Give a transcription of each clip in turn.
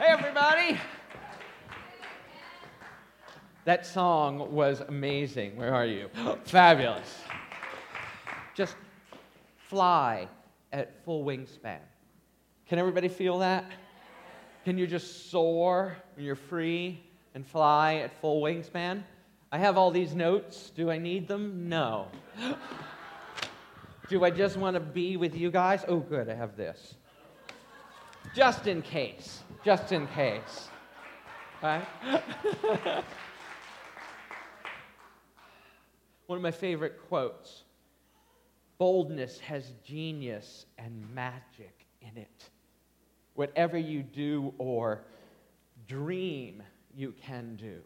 Hey, everybody! That song was amazing. Where are you? Fabulous. Just fly at full wingspan. Can everybody feel that? Can you just soar when you're free and fly at full wingspan? I have all these notes. Do I need them? No. Do I just want to be with you guys? Oh, good, I have this. Just in case. Just in case. Right? One of my favorite quotes. Boldness has genius and magic in it. Whatever you do or dream you can do,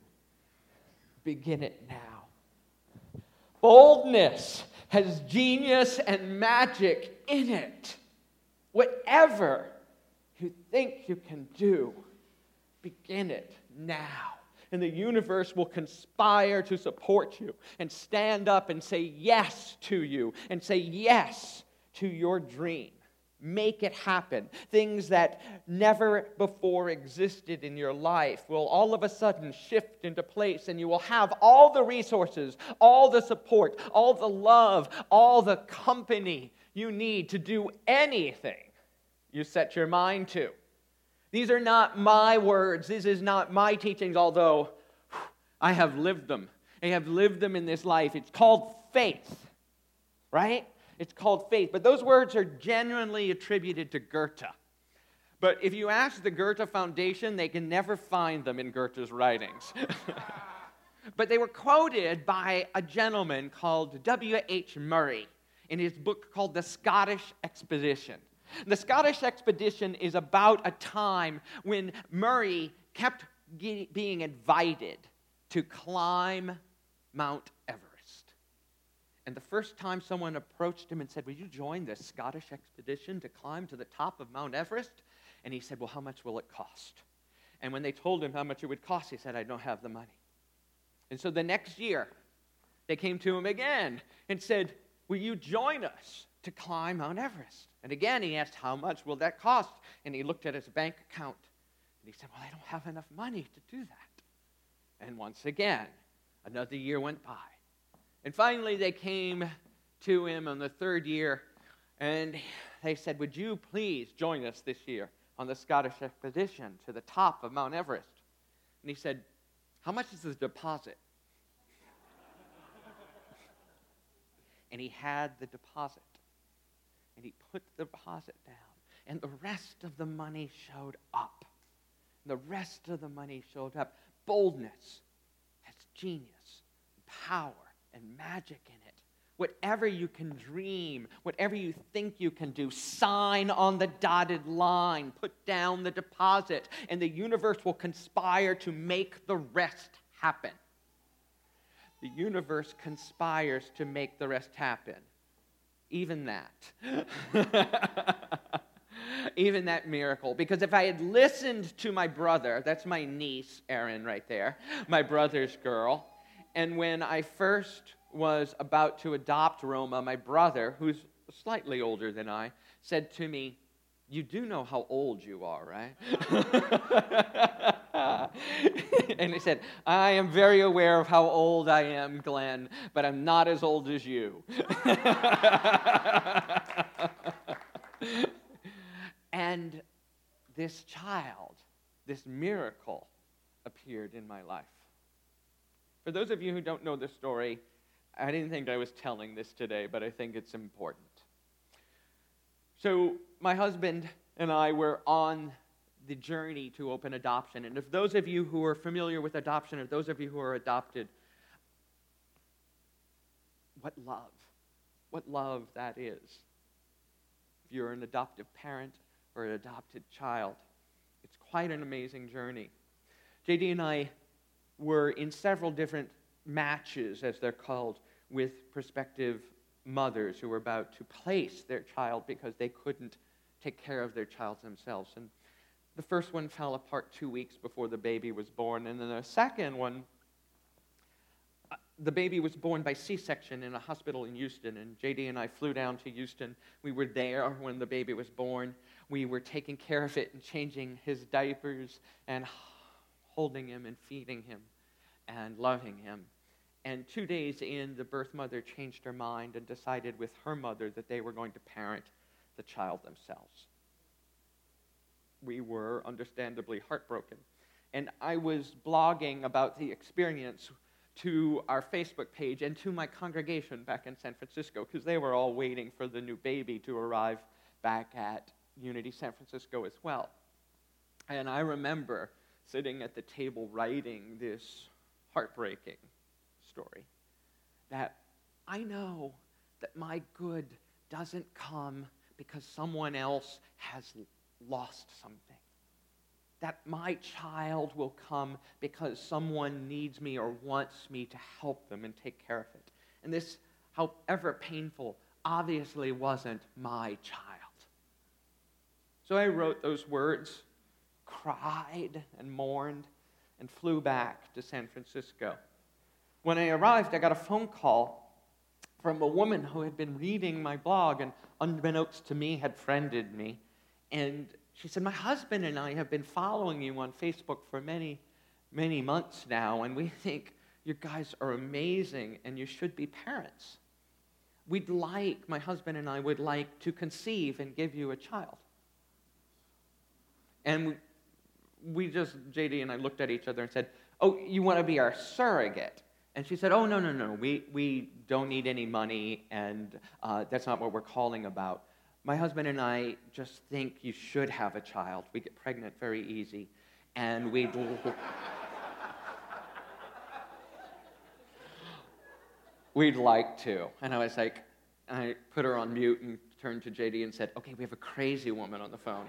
begin it now. Boldness has genius and magic in it. Whatever you think you can do, begin it now. And the universe will conspire to support you and stand up and say yes to you and say yes to your dream. Make it happen. Things that never before existed in your life will all of a sudden shift into place, and you will have all the resources, all the support, all the love, all the company you need to do anything you set your mind to. These are not my words. This is not my teachings, although I have lived them. I have lived them in this life. It's called faith, right? It's called faith. But those words are genuinely attributed to Goethe. But if you ask the Goethe Foundation, they can never find them in Goethe's writings. But they were quoted by a gentleman called W.H. Murray in his book called The Scottish Expedition. The Scottish Expedition is about a time when Murray kept being invited to climb Mount Everest. And the first time someone approached him and said, "Will you join the Scottish Expedition to climb to the top of Mount Everest?" And he said, "Well, how much will it cost?" And when they told him how much it would cost, he said, "I don't have the money." And so the next year, they came to him again and said, "Will you join us to climb Mount Everest?" And again, he asked, "How much will that cost?" And he looked at his bank account, and he said, "Well, I don't have enough money to do that." And once again, another year went by. And finally, they came to him on the third year, and they said, "Would you please join us this year on the Scottish Expedition to the top of Mount Everest?" And he said, "How much is the deposit?" And he had the deposit. And he put the deposit down. And the rest of the money showed up. The rest of the money showed up. Boldness has genius, power, and magic in it. Whatever you can dream, whatever you think you can do, sign on the dotted line, put down the deposit, and the universe will conspire to make the rest happen. The universe conspires to make the rest happen. Even that. Even that miracle. Because if I had listened to my brother, that's my niece, Erin, right there, my brother's girl, and when I first was about to adopt Roma, my brother, who's slightly older than I, said to me, "You do know how old you are, right?" And he said, "I am very aware of how old I am, Glenn, but I'm not as old as you." And this child, this miracle, appeared in my life. For those of you who don't know the story, I didn't think I was telling this today, but I think it's important. So my husband and I were on the journey to open adoption. And if those of you who are familiar with adoption, or those of you who are adopted, what love that is. If you're an adoptive parent or an adopted child, it's quite an amazing journey. JD and I were in several different matches, as they're called, with prospective mothers who were about to place their child because they couldn't take care of their child themselves. And the first one fell apart 2 weeks before the baby was born, and then the second one the baby was born by C-section in a hospital in Houston, and JD and I flew down to Houston. We were there when the baby was born. We were taking care of it and changing his diapers and holding him and feeding him and loving him. And 2 days in, the birth mother changed her mind and decided with her mother that they were going to parent the child themselves. We were understandably heartbroken. And I was blogging about the experience to our Facebook page and to my congregation back in San Francisco, because they were all waiting for the new baby to arrive back at Unity San Francisco as well. And I remember sitting at the table writing this heartbreaking story, that I know that my good doesn't come because someone else has lost something. That my child will come because someone needs me or wants me to help them and take care of it. And this, however painful, obviously wasn't my child. So I wrote those words, cried and mourned, and flew back to San Francisco. When I arrived, I got a phone call from a woman who had been reading my blog and, unbeknownst to me, had friended me. And she said, my husband and I have been following you on Facebook for many, many months now, and we think you guys are amazing and you should be parents. My husband and I would like to conceive and give you a child. And JD and I looked at each other and said, oh, you want to be our surrogate? And she said, oh, no, we don't need any money, and that's not what we're calling about. My husband and I just think you should have a child. We get pregnant very easy, and we'd like to. And I was like, I put her on mute and turned to JD and said, okay, we have a crazy woman on the phone.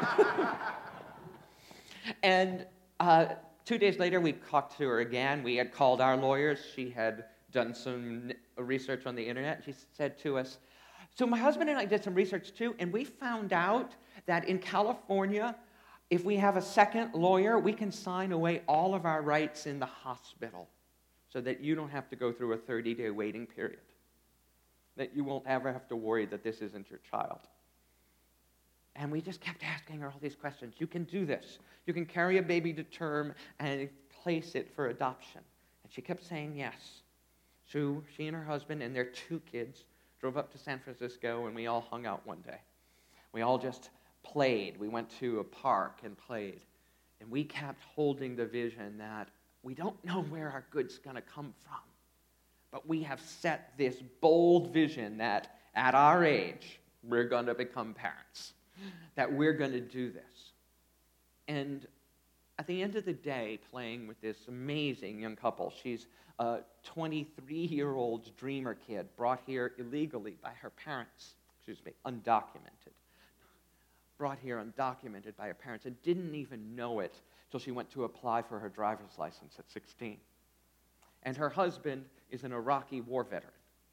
And 2 days later, we talked to her again. We had called our lawyers. She had done some research on the internet. She said to us, so my husband and I did some research too, and we found out that in California, if we have a second lawyer, we can sign away all of our rights in the hospital so that you don't have to go through a 30-day waiting period, that you won't ever have to worry that this isn't your child. And we just kept asking her all these questions. You can do this. You can carry a baby to term and place it for adoption. And she kept saying yes. So she and her husband and their 2 kids drove up to San Francisco, and we all hung out one day. We all just played. We went to a park and played. And we kept holding the vision that we don't know where our good's going to come from, but we have set this bold vision that at our age, we're going to become parents, that we're going to do this. And at the end of the day, playing with this amazing young couple, she's a 23-year-old dreamer kid brought here illegally by her parents, undocumented. Brought here undocumented by her parents and didn't even know it till she went to apply for her driver's license at 16. And her husband is an Iraqi war veteran.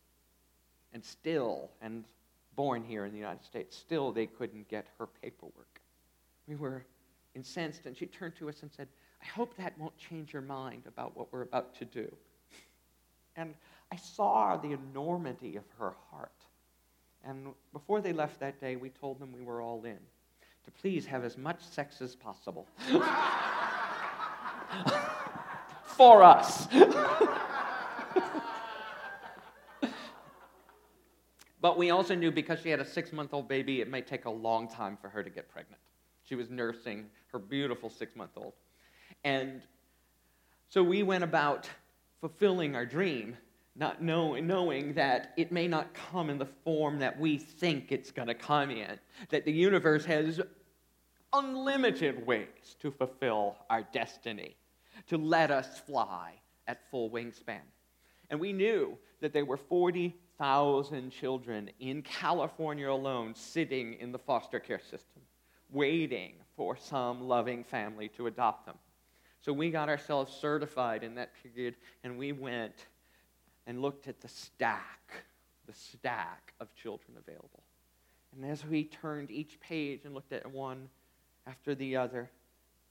And born here in the United States, still they couldn't get her paperwork. We were incensed, and she turned to us and said, I hope that won't change your mind about what we're about to do. And I saw the enormity of her heart. And before they left that day, we told them we were all in, to please have as much sex as possible. For us. But we also knew because she had a 6-month-old baby, it might take a long time for her to get pregnant. She was nursing her beautiful 6-month-old. And so we went about fulfilling our dream, not knowing that it may not come in the form that we think it's going to come in, that the universe has unlimited ways to fulfill our destiny, to let us fly at full wingspan. And we knew that there were 40,000 children in California alone sitting in the foster care system, waiting for some loving family to adopt them. So we got ourselves certified in that period, and we went and looked at the stack of children available. And as we turned each page and looked at one after the other,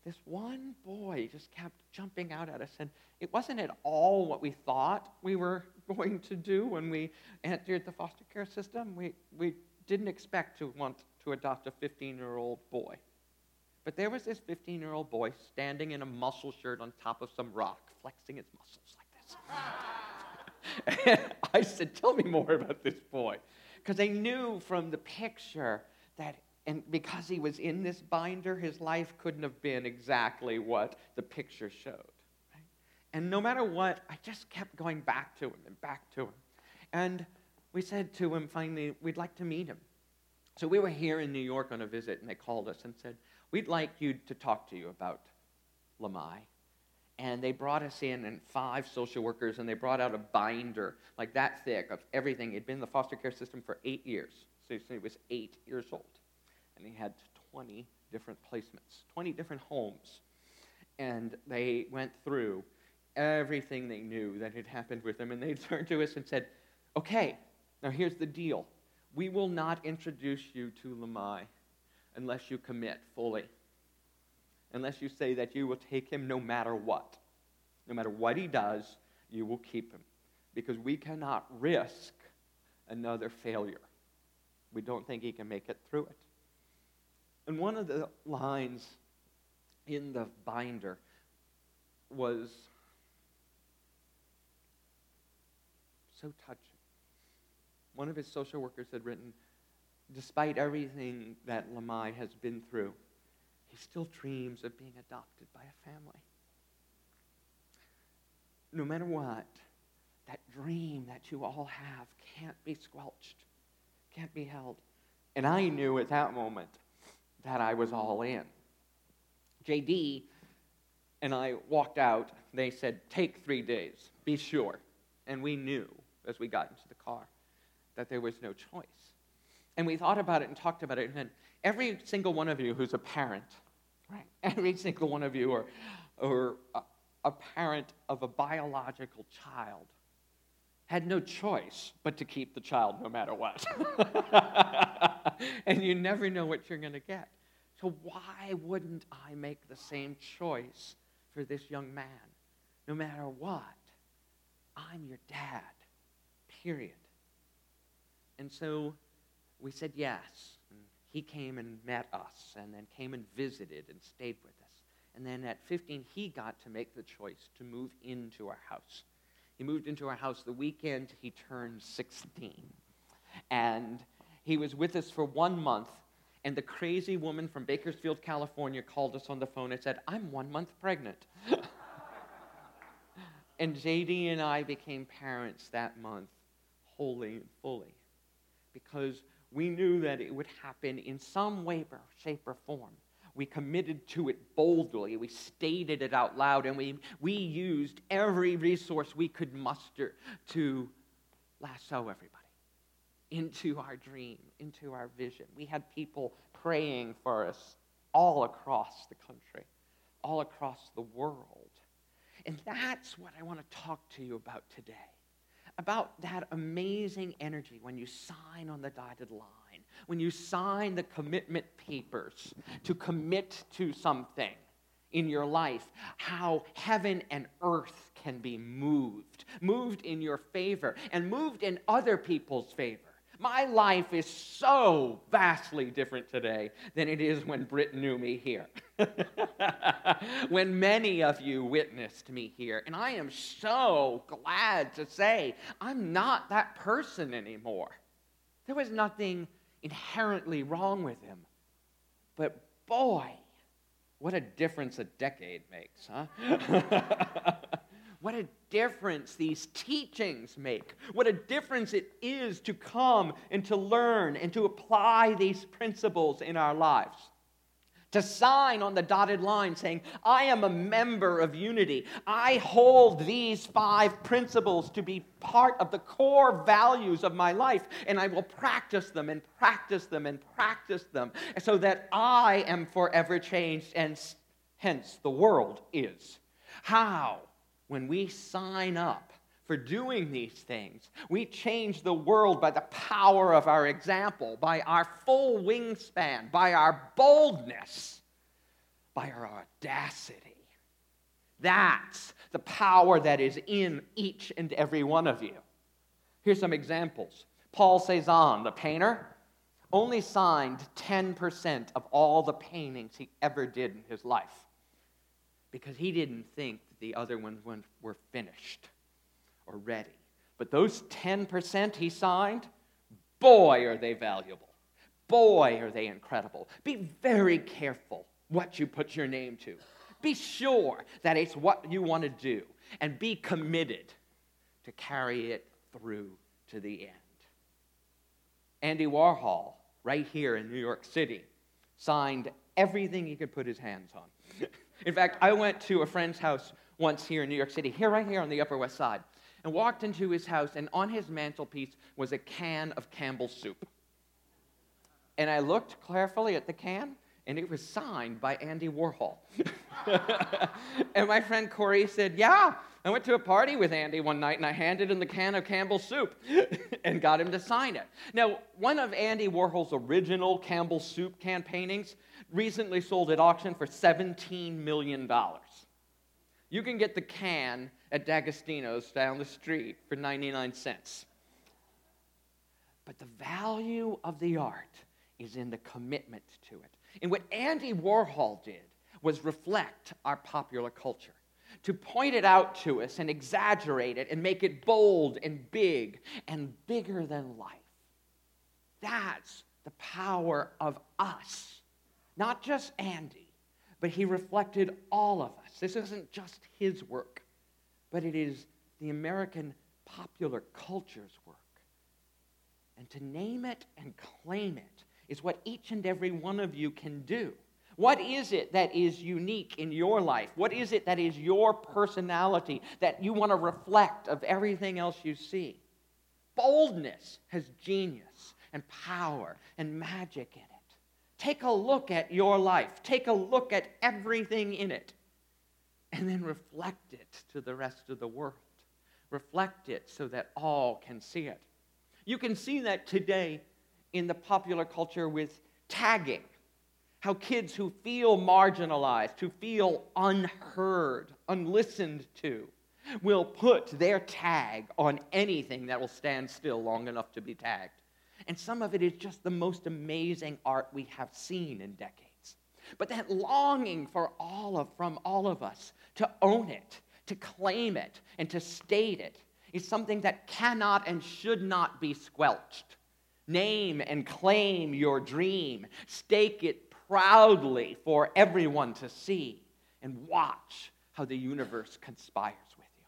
this one boy just kept jumping out at us, and it wasn't at all what we thought we were going to do when we entered the foster care system. We didn't expect to want to adopt a 15-year-old boy. But there was this 15-year-old boy standing in a muscle shirt on top of some rock, flexing his muscles like this. And I said, tell me more about this boy. Because I knew from the picture that, and because he was in this binder, his life couldn't have been exactly what the picture showed. Right? And no matter what, I just kept going back to him and back to him. And we said to him finally, we'd like to meet him. So we were here in New York on a visit, and they called us and said, we'd like you to talk to you about Lamai. And they brought us in, and 5 social workers, and they brought out a binder like that thick of everything. He'd been in the foster care system for 8 years. So he was 8 years old. And he had 20 different placements, 20 different homes. And they went through everything they knew that had happened with him. And they turned to us and said, okay, now here's the deal. We will not introduce you to Lamai unless you commit fully. Unless you say that you will take him no matter what. No matter what he does, you will keep him. Because we cannot risk another failure. We don't think he can make it through it. And one of the lines in the binder was so touching. One of his social workers had written, despite everything that Lamai has been through, he still dreams of being adopted by a family. No matter what, that dream that you all have can't be squelched, can't be held. And I knew at that moment that I was all in. JD and I walked out. They said, take 3 days, be sure. And we knew as we got into the car that there was no choice. And we thought about it and talked about it. And every single one of you who's a parent, right? Every single one of you or a parent of a biological child had no choice but to keep the child no matter what. And you never know what you're going to get. So why wouldn't I make the same choice for this young man? No matter what, I'm your dad, period. And so we said yes. And he came and met us and then came and visited and stayed with us. And then at 15, he got to make the choice to move into our house. He moved into our house the weekend he turned 16. And he was with us for 1 month. And the crazy woman from Bakersfield, California called us on the phone and said, I'm 1 month pregnant. And JD and I became parents that month, wholly and fully. Because we knew that it would happen in some way, shape, or form. We committed to it boldly. We stated it out loud, and we used every resource we could muster to lasso everybody into our dream, into our vision. We had people praying for us all across the country, all across the world. And that's what I want to talk to you about today. About that amazing energy when you sign on the dotted line, when you sign the commitment papers to commit to something in your life, how heaven and earth can be moved in your favor, and moved in other people's favor. My life is so vastly different today than it is when Britt knew me here. When many of you witnessed me here. And I am so glad to say I'm not that person anymore. There was nothing inherently wrong with him. But boy, what a difference a decade makes, huh? What a difference these teachings make. What a difference it is to come and to learn and to apply these principles in our lives. To sign on the dotted line saying, I am a member of Unity. I hold these 5 principles to be part of the core values of my life, and I will practice them and practice them and practice them so that I am forever changed, and hence the world is. How? When we sign up for doing these things, we change the world by the power of our example, by our full wingspan, by our boldness, by our audacity. That's the power that is in each and every one of you. Here's some examples. Paul Cézanne, the painter, only signed 10% of all the paintings he ever did in his life because he didn't think that the other ones were finished or ready. But those 10% he signed, boy, are they valuable. Boy, are they incredible. Be very careful what you put your name to. Be sure that it's what you want to do, and be committed to carry it through to the end. Andy Warhol, right here in New York City, signed everything he could put his hands on. In fact, I went to a friend's house once here in New York City, right here on the Upper West Side, and walked into his house, and on his mantelpiece was a can of Campbell's soup. And I looked carefully at the can, and it was signed by Andy Warhol. And my friend Corey said, yeah, I went to a party with Andy one night, and I handed him the can of Campbell's soup and got him to sign it. Now, one of Andy Warhol's original Campbell's soup can paintings recently sold at auction for $17 million. You can get the can at D'Agostino's down the street for 99 cents. But the value of the art is in the commitment to it. And what Andy Warhol did was reflect our popular culture, to point it out to us and exaggerate it and make it bold and big and bigger than life. That's the power of us. Not just Andy, but he reflected all of us. This isn't just his work, but it is the American popular culture's work. And to name it and claim it is what each and every one of you can do. What is it that is unique in your life? What is it that is your personality that you want to reflect of everything else you see? Boldness has genius and power and magic in it. Take a look at your life. Take a look at everything in it. And then reflect it to the rest of the world. Reflect it so that all can see it. You can see that today in the popular culture with tagging. How kids who feel marginalized, who feel unheard, unlistened to, will put their tag on anything that will stand still long enough to be tagged. And some of it is just the most amazing art we have seen in decades. But that longing from all of us to own it, to claim it, and to state it is something that cannot and should not be squelched. Name and claim your dream. Stake it proudly for everyone to see, and watch how the universe conspires with you.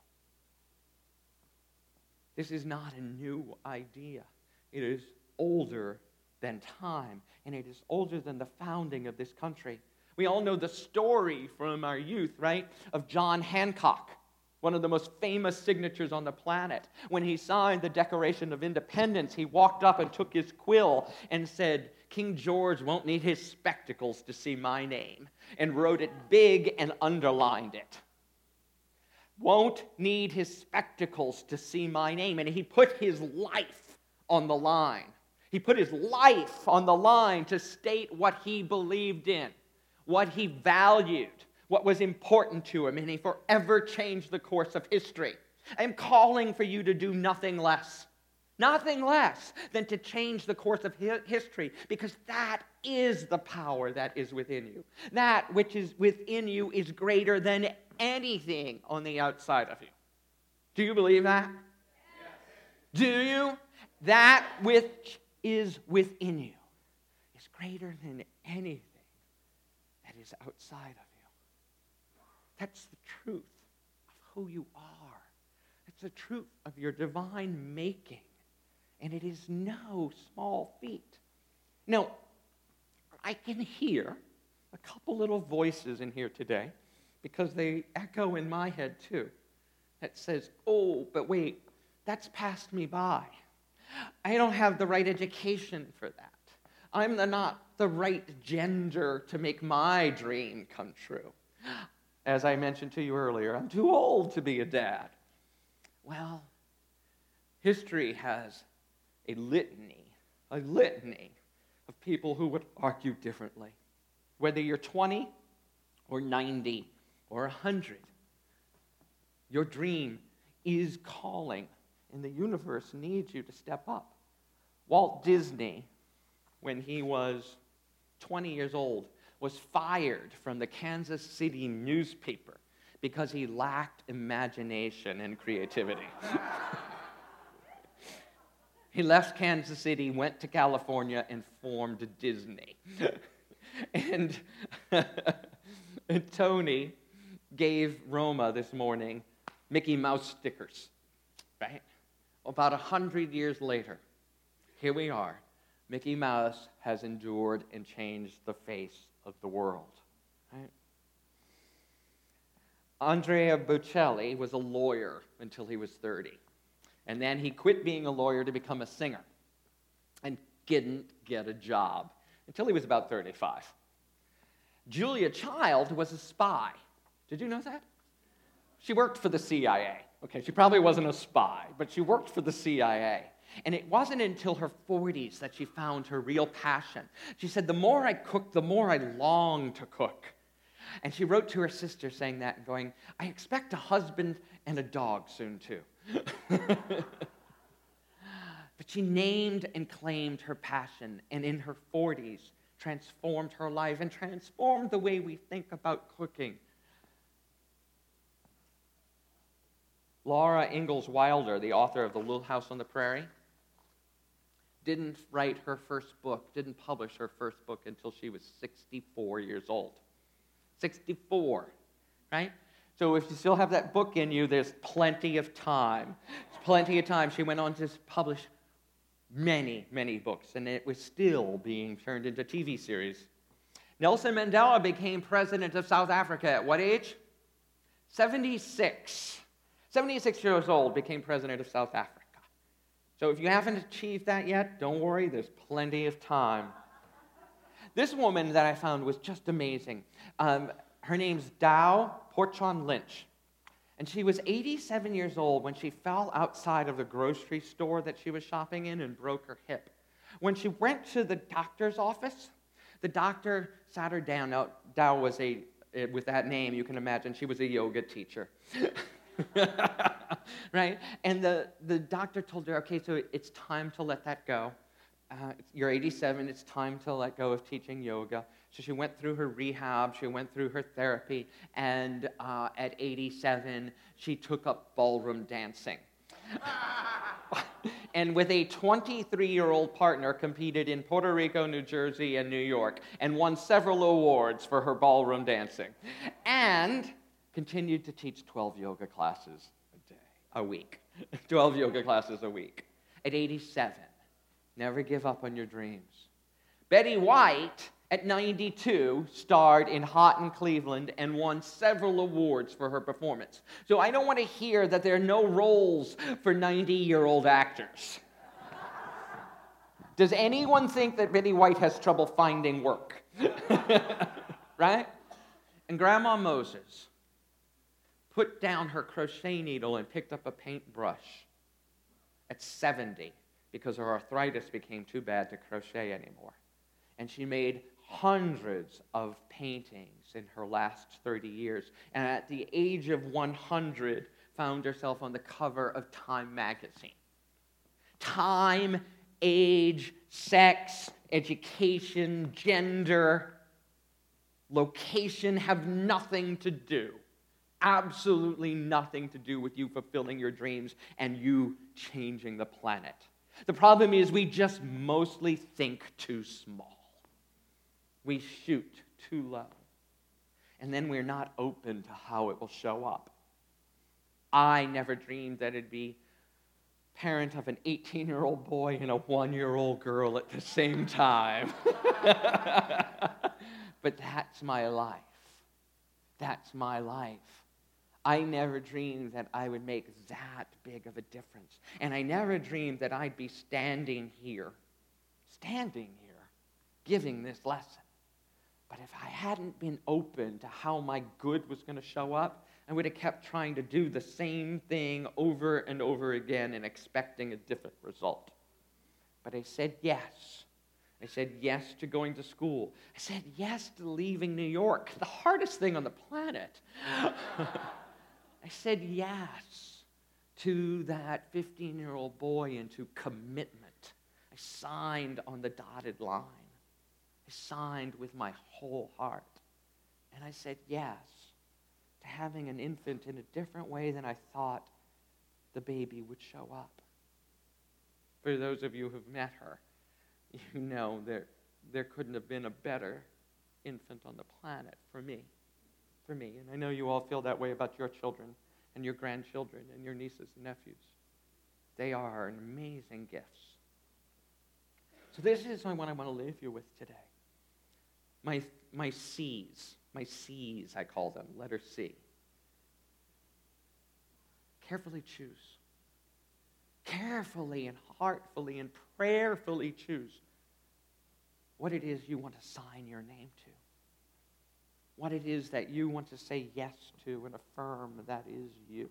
This is not a new idea. It is older than time, and it is older than the founding of this country. We all know the story from our youth, right, of John Hancock, one of the most famous signatures on the planet. When he signed the Declaration of Independence, he walked up and took his quill and said, "King George won't need his spectacles to see my name," and wrote it big and underlined it. Won't need his spectacles to see my name. And he put his life on the line. He put his life on the line to state what he believed in, what he valued, what was important to him, and he forever changed the course of history. I am calling for you to do nothing less than to change the course of history, because that is the power that is within you. That which is within you is greater than anything on the outside of you. Do you believe that? Yes. Do you? That which is within you is greater than anything that is outside of you. That's the truth of who you are. It's the truth of your divine making. And it is no small feat. Now, I can hear a couple little voices in here today, because they echo in my head too, that says, "Oh, but wait, that's passed me by. I don't have the right education for that. I'm not the right gender to make my dream come true. As I mentioned to you earlier, I'm too old to be a dad." Well, history has a litany of people who would argue differently. Whether you're 20 or 90 or 100. Your dream is calling, and the universe needs you to step up. Walt Disney, when he was 20 years old, was fired from the Kansas City newspaper because he lacked imagination and creativity. He left Kansas City, went to California, and formed Disney. And Tony gave Roma this morning Mickey Mouse stickers, right? About 100 years later, here we are. Mickey Mouse has endured and changed the face of the world, right? Andrea Bocelli was a lawyer until he was 30. And then he quit being a lawyer to become a singer and didn't get a job until he was about 35. Julia Child was a spy. Did you know that? She worked for the CIA. Okay, she probably wasn't a spy, but she worked for the CIA. And it wasn't until her 40s that she found her real passion. She said, the more I cook, the more I long to cook. And she wrote to her sister saying that and going, I expect a husband and a dog soon too. But she named and claimed her passion, and in her 40s transformed her life and transformed the way we think about cooking. Laura Ingalls Wilder, the author of The Little House on the Prairie, didn't write her first book, didn't publish her first book until she was 64 years old. 64, right? So if you still have that book in you, there's plenty of time. There's plenty of time. She went on to publish many, many books, and it was still being turned into TV series. Nelson Mandela became president of South Africa at what age? 76. 76 years old, became president of South Africa. So if you haven't achieved that yet, don't worry, there's plenty of time. This woman that I found was just amazing. Her name's Dow Porchon Lynch. And she was 87 years old when she fell outside of the grocery store that she was shopping in and broke her hip. When she went to the doctor's office, the doctor sat her down. Now, Dow was with that name, you can imagine, she was a yoga teacher. Right? And the doctor told her, okay, so it's time to let that go. You're 87, it's time to let go of teaching yoga. So she went through her rehab, she went through her therapy, and at 87, she took up ballroom dancing. And with a 23-year-old partner, competed in Puerto Rico, New Jersey, and New York, and won several awards for her ballroom dancing. And continued to teach 12 yoga classes a week. 12 yoga classes a week. At 87, never give up on your dreams. Betty White, at 92, starred in Hot in Cleveland and won several awards for her performance. So I don't want to hear that there are no roles for 90-year-old actors. Does anyone think that Betty White has trouble finding work? Right? And Grandma Moses put down her crochet needle and picked up a paintbrush at 70 because her arthritis became too bad to crochet anymore. And she made hundreds of paintings in her last 30 years. And at the age of 100, found herself on the cover of Time magazine. Time, age, sex, education, gender, location have nothing to do. Absolutely nothing to do with you fulfilling your dreams and you changing the planet. The problem is we just mostly think too small. We shoot too low. And then we're not open to how it will show up. I never dreamed that it'd be parent of an 18-year-old boy and a 1-year-old girl at the same time. But that's my life. That's my life. I never dreamed that I would make that big of a difference. And I never dreamed that I'd be standing here, giving this lesson. But if I hadn't been open to how my good was going to show up, I would have kept trying to do the same thing over and over again and expecting a different result. But I said yes. I said yes to going to school. I said yes to leaving New York, the hardest thing on the planet. I said yes to that 15-year-old boy and to commitment. I signed on the dotted line. I signed with my whole heart. And I said yes to having an infant in a different way than I thought the baby would show up. For those of you who've met her, you know there couldn't have been a better infant on the planet for me. And I know you all feel that way about your children and your grandchildren and your nieces and nephews. They are amazing gifts. So this is what I want to leave you with today. My C's, I call them, letter C. Carefully choose. Carefully and heartfully and prayerfully choose what it is you want to sign your name to. What it is that you want to say yes to and affirm that is you.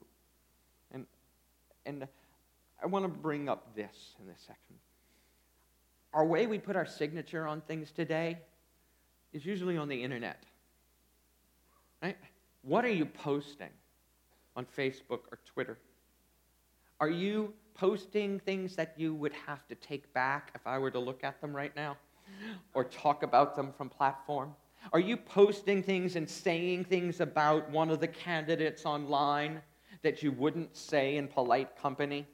And I want to bring up this in this section. Our way we put our signature on things today is usually on the internet. Right? What are you posting on Facebook or Twitter? Are you posting things that you would have to take back if I were to look at them right now? Or talk about them from platform? Are you posting things and saying things about one of the candidates online that you wouldn't say in polite company?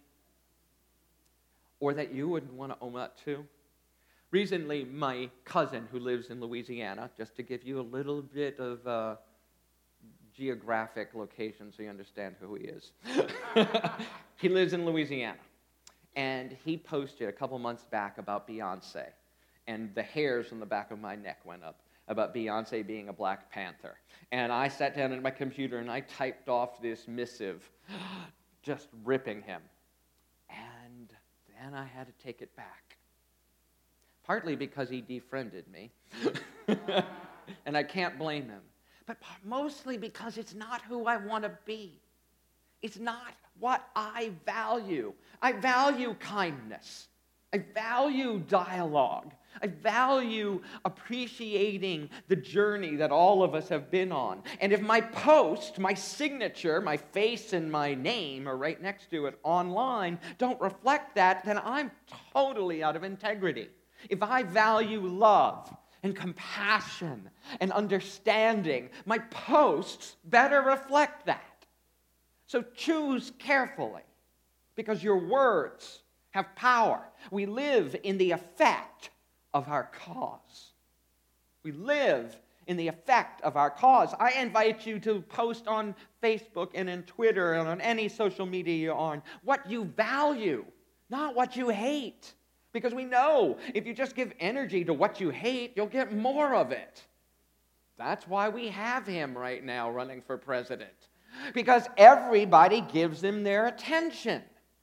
Or that you wouldn't want to own up to? Recently, my cousin who lives in Louisiana, just to give you a little bit of geographic location so you understand who he is. He lives in Louisiana. And he posted a couple months back about Beyonce. And the hairs on the back of my neck went up about Beyonce being a Black Panther. And I sat down at my computer and I typed off this missive, just ripping him. And then I had to take it back. Partly because he defriended me. And I can't blame him. But mostly because it's not who I want to be. It's not what I value. I value kindness. I value dialogue. I value appreciating the journey that all of us have been on. And if my post, my signature, my face and my name are right next to it online, don't reflect that, then I'm totally out of integrity. If I value love and compassion and understanding, my posts better reflect that. So choose carefully, because your words have power. We live in the effect of our cause. We live in the effect of our cause. I invite you to post on Facebook and on Twitter and on any social media you're on what you value, not what you hate. Because we know if you just give energy to what you hate, you'll get more of it. That's why we have him right now running for president. Because everybody gives him their attention.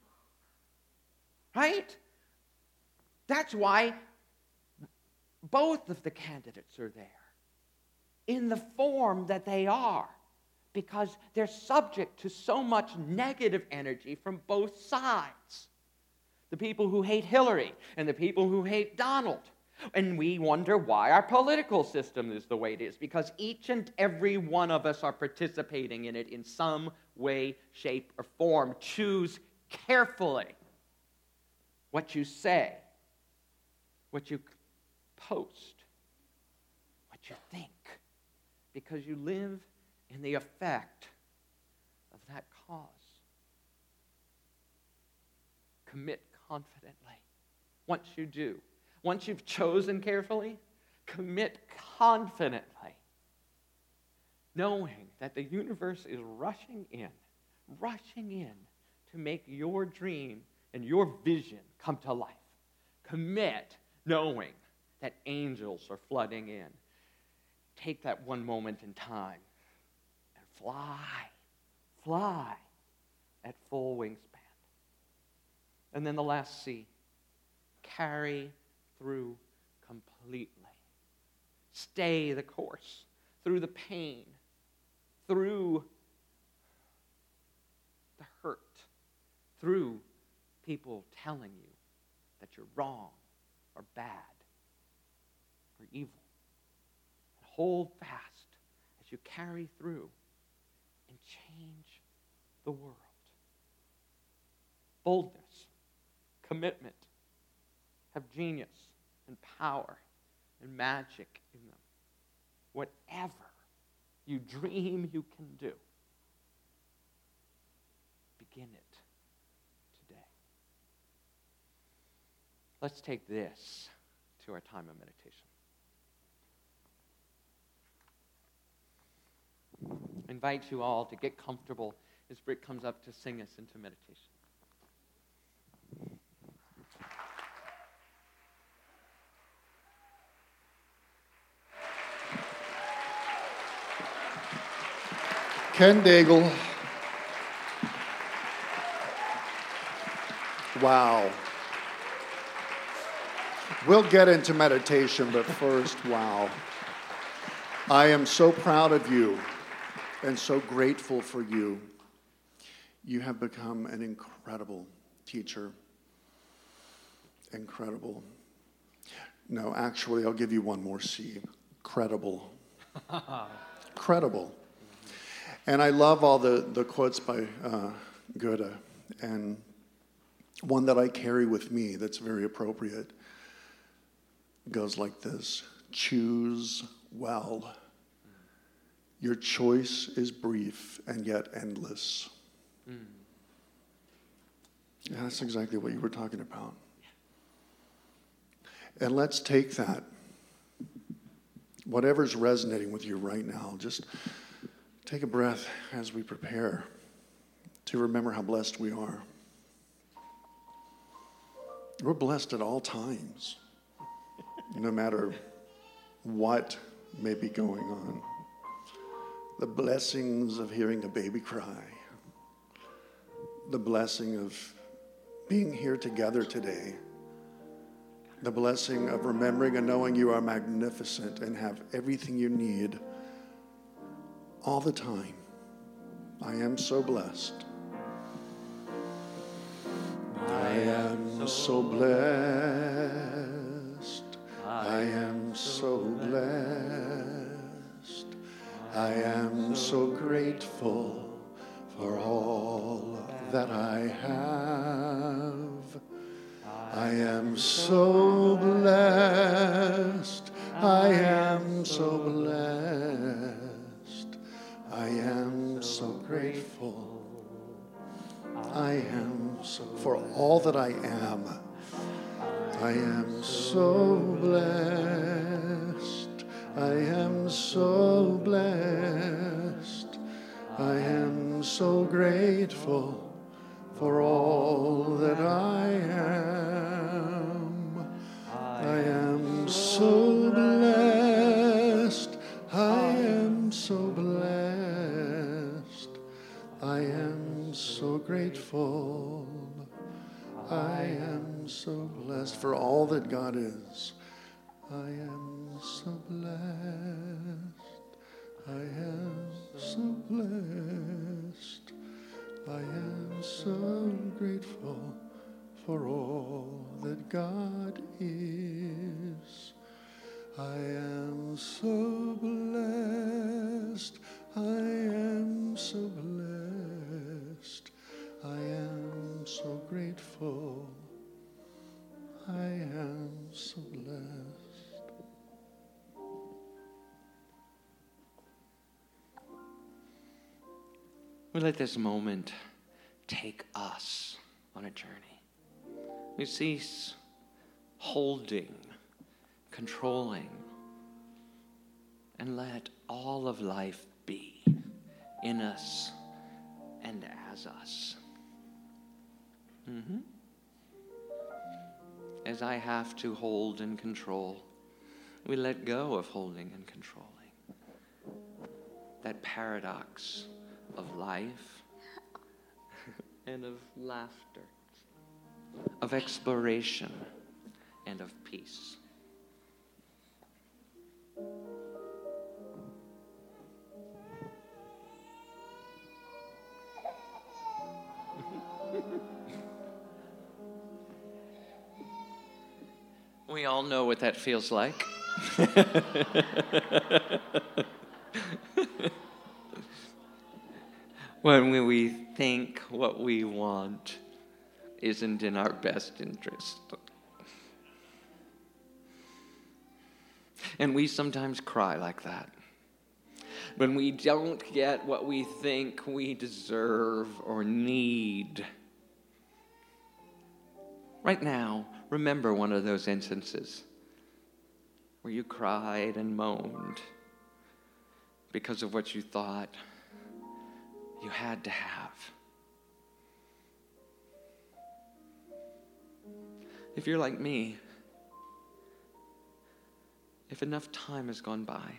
Right? That's why both of the candidates are there in the form that they are. Because they're subject to so much negative energy from both sides. The people who hate Hillary and the people who hate Donald. And we wonder why our political system is the way it is, because each and every one of us are participating in it in some way, shape, or form. Choose carefully what you say, what you post, what you think, because you live in the effect of that cause. Commit confidently. Once you do, once you've chosen carefully, commit confidently, knowing that the universe is rushing in to make your dream and your vision come to life. Commit knowing that angels are flooding in. Take that one moment in time and fly at full wingspan. And then the last C, carry through completely. Stay the course through the pain, through the hurt, through people telling you that you're wrong or bad evil. Hold fast as you carry through and change the world. Boldness, commitment, have genius and power and magic in them. Whatever you dream you can do, begin it today. Let's take this to our time of meditation. I invite you all to get comfortable as Britt comes up to sing us into meditation. Ken Daigle. Wow. We'll get into meditation, but first, wow. I am so proud of you and so grateful for you. You have become an incredible teacher. Incredible. No, actually, I'll give you one more C. Credible. Credible. And I love all the quotes by Goethe, and one that I carry with me that's very appropriate goes like this: choose well. Your choice is brief and yet endless. Yeah, that's exactly what you were talking about. And let's take that, whatever's resonating with you right now, just take a breath as we prepare to remember how blessed we are. We're blessed at all times, no matter what may be going on. The blessings of hearing a baby cry, the blessing of being here together today, the blessing of remembering and knowing you are magnificent and have everything you need all the time. I am so blessed. I am so blessed. I am so blessed. I am so grateful for all that I have. I am so blessed. I am so blessed. I am so grateful. I am so for all that I am. I am so blessed. I am so blessed. I am so grateful for all that I am. I am so blessed. I am so blessed. I am so grateful. I am so blessed for all that God is. I am so blessed. I am so blessed. I am so grateful for all that God is. I am so blessed. I am so blessed. I am so grateful. I am so blessed. We let this moment take us on a journey. We cease holding, controlling, and let all of life be in us and as us. As I have to hold and control, we let go of holding and controlling. That paradox of life and of laughter, of exploration and of peace. We all know what that feels like. When we think what we want isn't in our best interest. And we sometimes cry like that. When we don't get what we think we deserve or need. Right now, remember one of those instances where you cried and moaned because of what you thought you had to have. If you're like me, if enough time has gone by,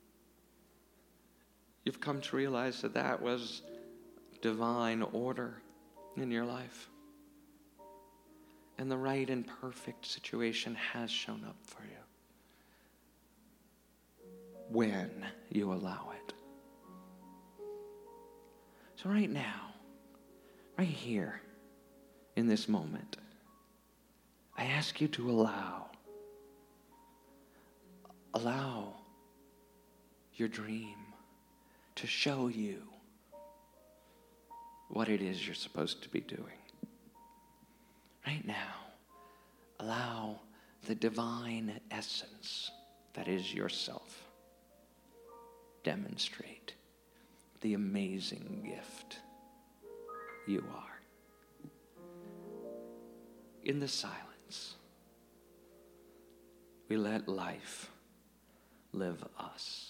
you've come to realize that that was divine order in your life. And the right and perfect situation has shown up for you. When you allow it. So right now, right here, in this moment, I ask you to allow your dream to show you what it is you're supposed to be doing. Right now, allow the divine essence that is yourself demonstrate the amazing gift you are. In the silence, we let life live us.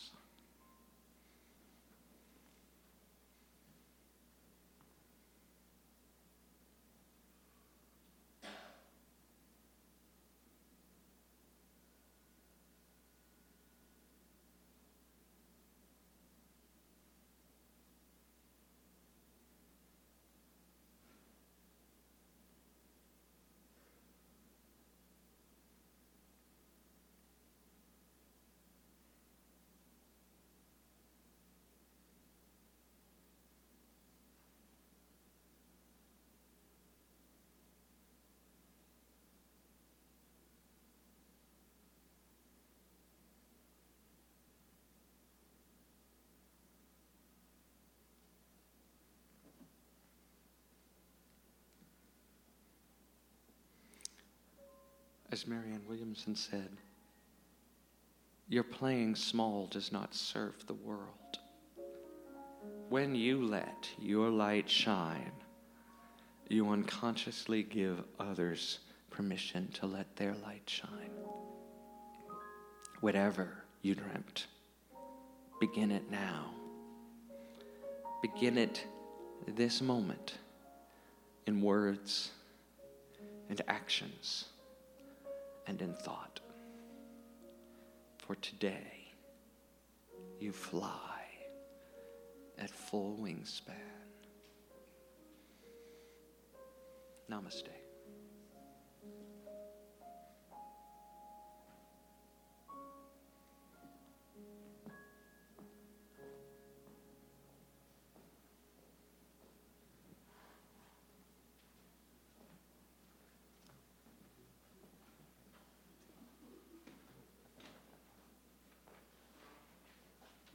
As Marianne Williamson said, your playing small does not serve the world. When you let your light shine, you unconsciously give others permission to let their light shine. Whatever you dreamt, begin it now. Begin it this moment in words and actions and in thought. For today, you fly at full wingspan. Namaste.